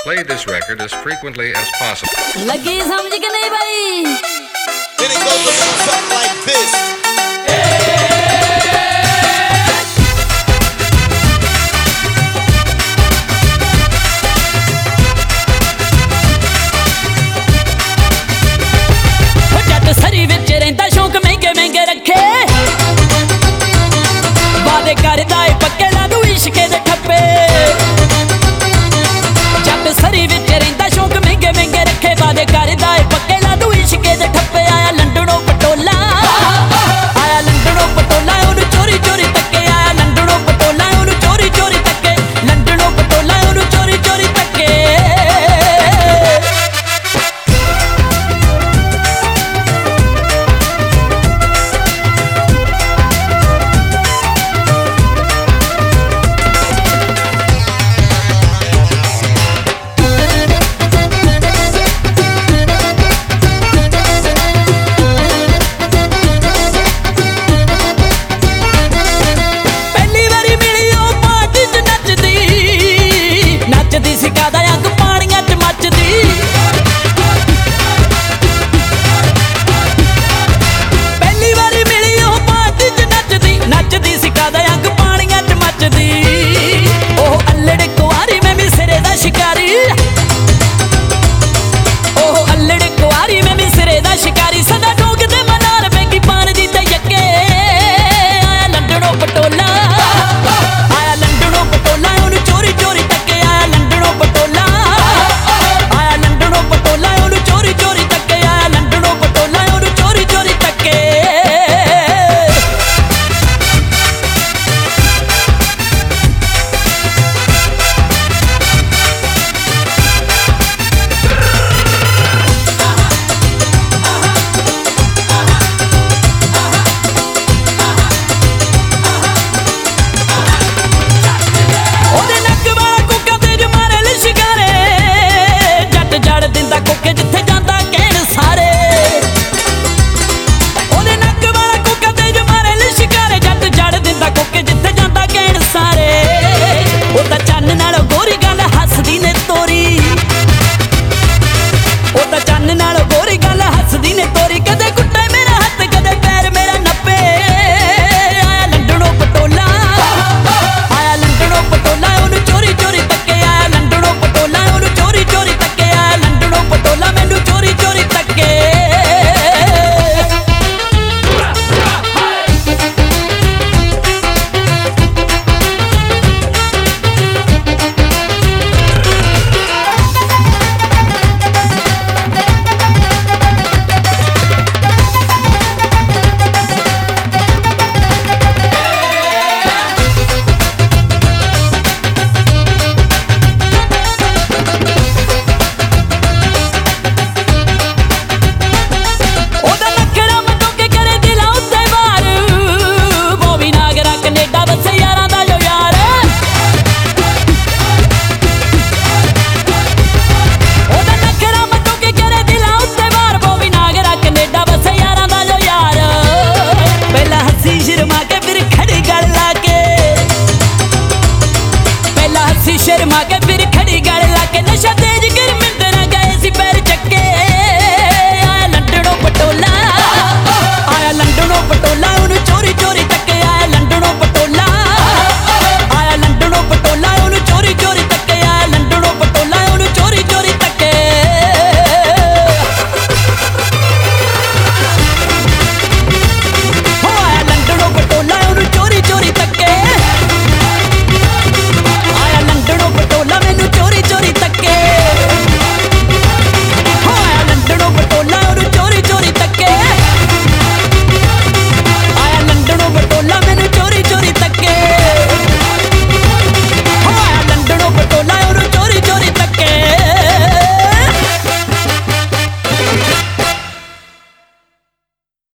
Play this record as frequently as possible. लगी समझ के नहीं भाई? Then it goes a little something like this. जट सरी विच रहिंदा शौक महंगे महंगे रखे वादे करदा ए पक्के ला दू इश्के दे ठप्पे जट सरी विच रहिंदा शौक महंगे महंगे रखे वादे करदा ए पक्के ला दू इश्के दे ठप्पे आया लंडनों पटोला ओनू चोरी चोरी तक्के आया लंडनों पटोला ओनू चोरी चोरी तक्के लंडनों पटोला ओनू चोरी चोरी तक्के नचदी सिखा दा